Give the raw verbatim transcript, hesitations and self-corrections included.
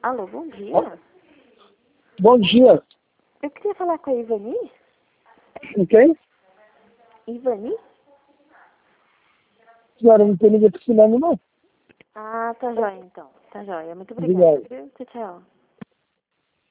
Alô, bom dia. Bom dia. Eu queria falar com a Ivani. Com quem? Ivani? Senhora, não tem ninguém precisando, não. Ah, tá jóia então. Tá jóia. Muito obrigada. Obrigado. Viu? Tchau, tchau.